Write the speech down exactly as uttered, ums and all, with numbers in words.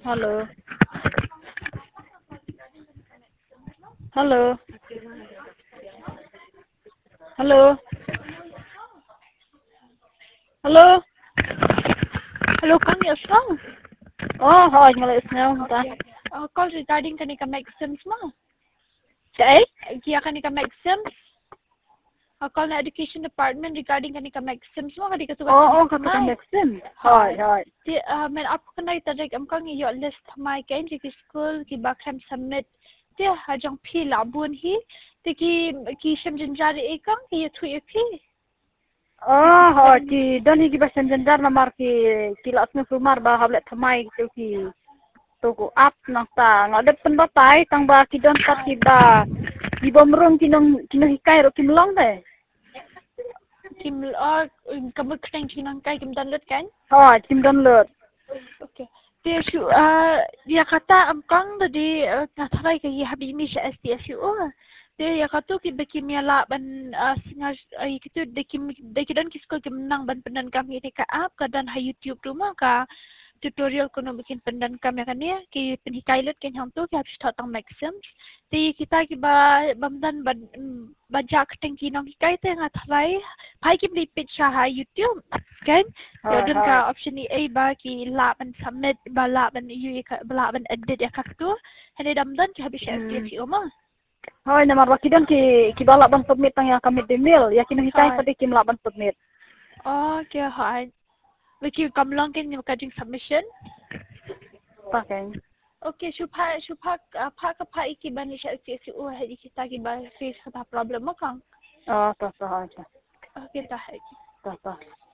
Halo. Halo. Halo. Halo. Hello, Kang Yasong. Oh, hỏi người lại sao ta? Okay. Uh, call regarding kanika Maxims mo. Chạy? Kaya kanika Maxims. Uh, call na education department regarding kanika Maxims mo. Kadi kasugat Oh, oh, kami kami sim. Hỏi, hỏi. Di, uh, men apa kena itarik am kang iyo list mai kain di school ki bakram submit. Di hajang pi labun hi. Di ki ki sham jinjari ikang ki tu ipi. Oh, hỏi chị đơn hi kiba sen jendar na mar ki kilas na sumar ba hablet thamai tu ki tu ko up nang ta ngadet pen ba tai tang ba ki don kat ki ba ki bomrong kinong kinong hikai ro kimlong de. Kim uh, kamut keng chinang kai kim dan lut kan. Hỏi kim don lut. Okay. Dia syu uh, dia kata amkang tadi uh, natharai kay habi mi sa S T S U. Dia ya kata ki beki miala ban uh, singa ay kitu deki deki dan kiskol ki menang ban pendan kami ni ka app ka dan ha YouTube rumah ka tutorial kuno bikin pendan kami kan ya ki penhikailat kan hang tu ki habis tatang maxims. Ti kita ki ba bamdan ban bajak tengki nang hikai te ngatharai pai ki blipit sa ha YouTube kan. Ya dun ka option ni A ba ki la ban submit ba la ban you ka la ban edit ya kak tu. Hene damdan ki habis S T S U ma. Hỏi namar ba ki don ki ki balak ban submit tang ya kami demil ya kinong hikai pa de kim la ban submit. Oh, kaya hai. Wiki kamlang kin yung kajing submission. Pakai. Okay, supaya supaya apa ka pa ikiban ni siya S T S U hadi kita kiba face kata problem mo kang. Oh, tak tak aja. Okay, tahay. Tak tak.